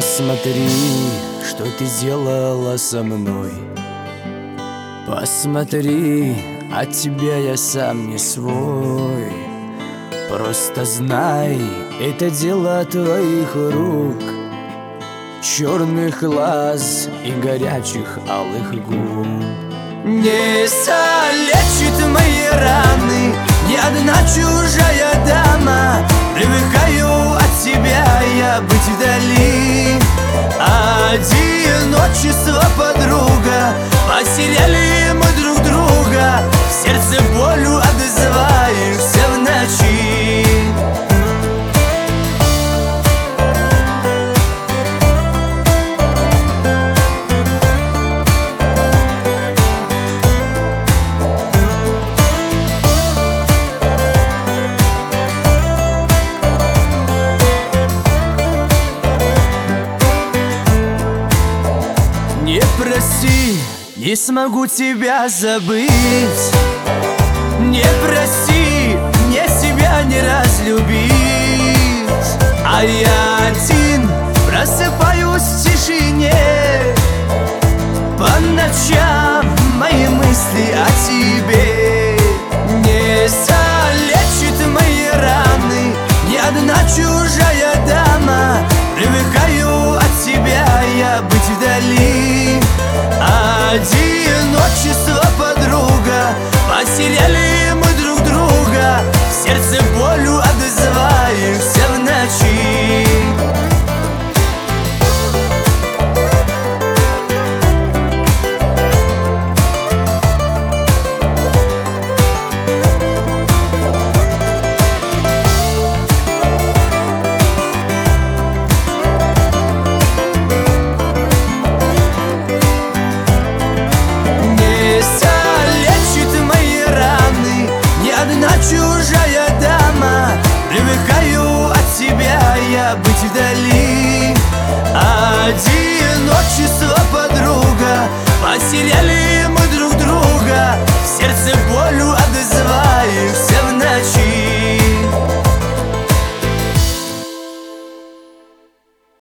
Посмотри, что ты сделала со мной. Посмотри, от тебя я сам не свой. Просто знай, это дело твоих рук, черных глаз и горячих алых губ. Не залечит мои раны ни одна чужая дама. Привыкаю от тебя я быть вдали. Одиночество, подруга, потеряли мы друг друга. В сердце болью отзываешься в ночи. Не прости, не смогу тебя забыть. Не прости, мне себя не разлюбить. А я один просыпаюсь в тишине. По ночам мои мысли о тебе. Не залечит мои раны ни одна чужая дама. Привыкаю от тебя я быть вдали. Одиночество, подруга, потеряли мы друг друга. В сердце болью отзываешься в ночи. Чужая дама, привыкаю от тебя я быть вдали. Одиночество, подруга, потеряли